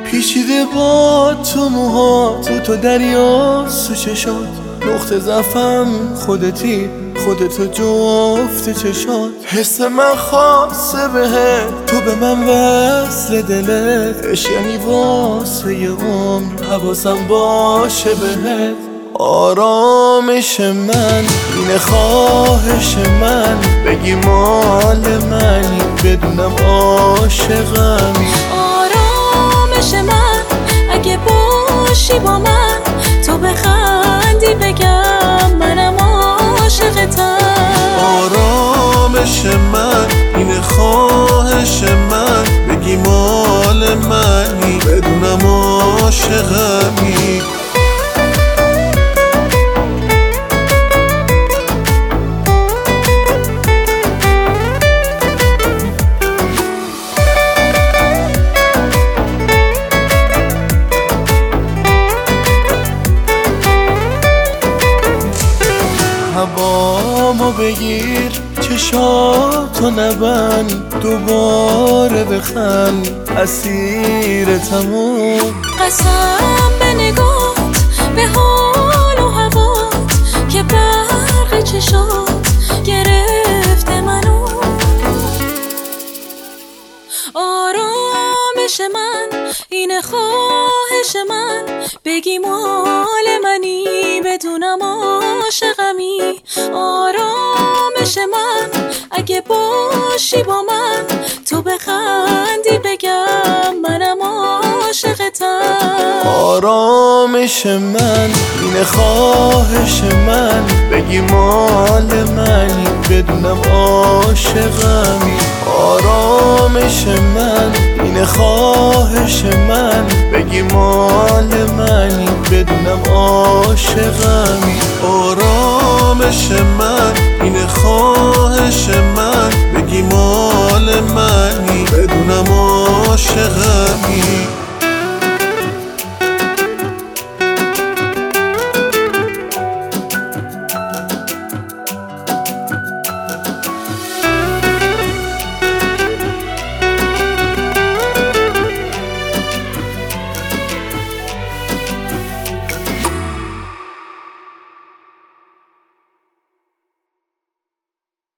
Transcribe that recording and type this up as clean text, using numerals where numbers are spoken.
پیچیده با تو موها تو دریا سو چشات، نقطه ضعفم خودتی، خودتو جفت چشات. حس من خاصه بهت، تو به من وصل دلت، عشق یعنی واسه یه عمر حواسم باشه بهت. آرامش من اینه، خواهش من بگی مال منی، بدونم عاشقمی. آرامش من اگه باشی با من، تو بخندی بگم منم عاشقتم. آرامش من اینه، خواهش من بگی مال منی، بدونم عاشقمی. هوامو بگیر، چشاتو نبند، دوباره بخند، اسیرتمون. قسم به نگات، به حال و هوات، که برق چشات گرفته منو. آرامش من اینه، خواهش من بگی مال منی، بدونم عاشقمی. آرامش من اگه باشی با من، تو بخندی بگم منم عاشقتم. آرامش من اینه، خواهش من بگی مال منی، بدونم عاشقمی. آرامش من اینه، خواهش من بگی مال منی، بدونم عاشقمی. آرامش من اینه، خواهش من بگی مال منی، بدونم عاشقمی.